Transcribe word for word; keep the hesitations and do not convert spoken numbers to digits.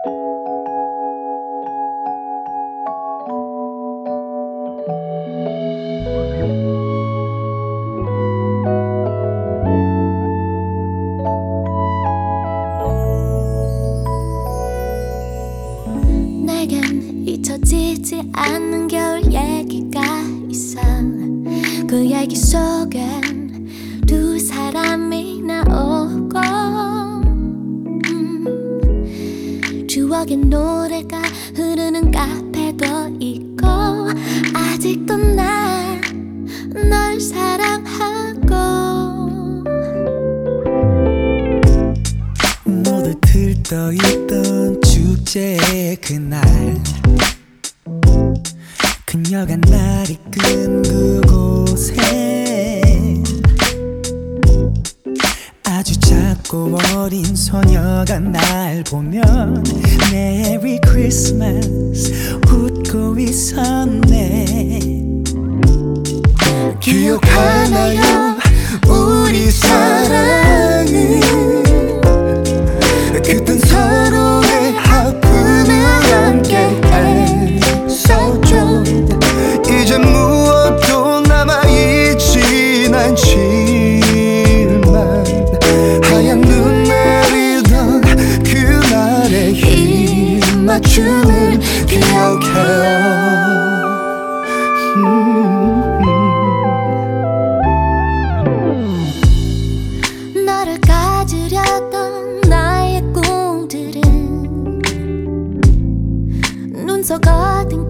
내겐 잊혀지지 않는 겨울 얘기가 있어. 그 얘기 속엔 두 사람이 나오고 음, 추억의 노래가 흐르는 카페도 있고 아직도 난 널 사랑하고. 모두 들떠있던 축제의 그날, 그녀가 날 이끈 그곳에 아주 작고 어린 소녀가 날 보면 메리 크리스마스 웃고 있었네. 기억하나요 우리 사랑을, 그땐 서로의 아픔을 함께 했었죠. 이제 무엇도 남아있진 않지만 하얀 눈 내리던 그날의 힘 맞춤을 기억해요. 너를 가지려던 나의 꿈들은 눈 속 어딘가